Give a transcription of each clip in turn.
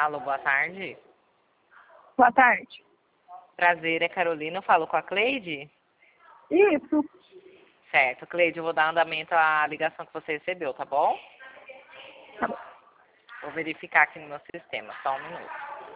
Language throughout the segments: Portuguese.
Alô, boa tarde. Boa tarde. Prazer, é Carolina. Eu falo com a Cleide? Isso. Certo, Cleide, eu vou dar andamento à ligação que você recebeu, tá bom? Tá bom. Vou verificar aqui no meu sistema, só um minuto.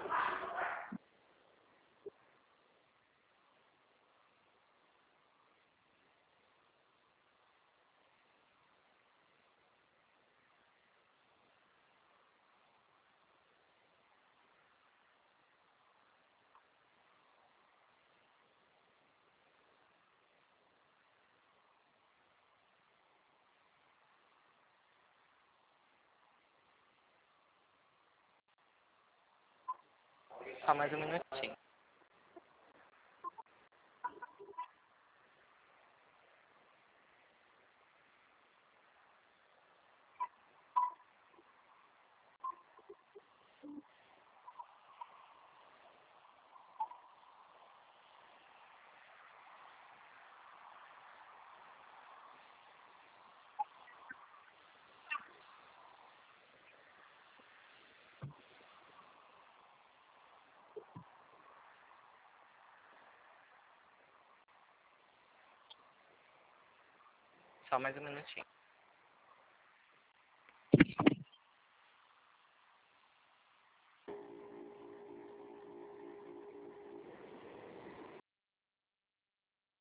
Só mais um minutinho. Só mais um minutinho.